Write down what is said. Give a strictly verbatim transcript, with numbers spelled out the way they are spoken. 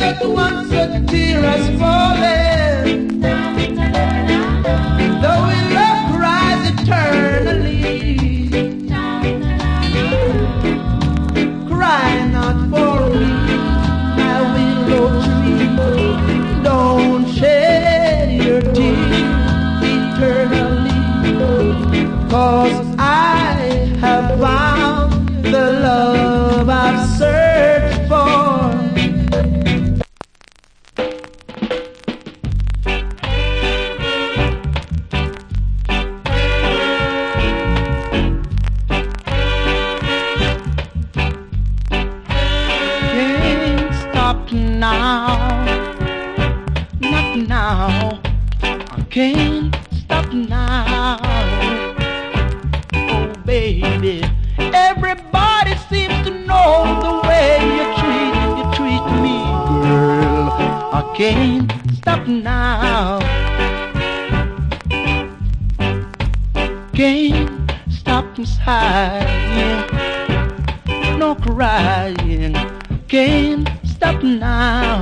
that once a tear has fallen, though we love cries eternally, cry not for me, my willow tree, don't shed your tears eternally, 'cause I have found the love I've searched for. Can't stop now, not now, I can't stop now. Oh baby, everybody seems to know the way you treat, you treat me, girl. I can't stop now. Can't stop from sighing, no crying. Can't stop now.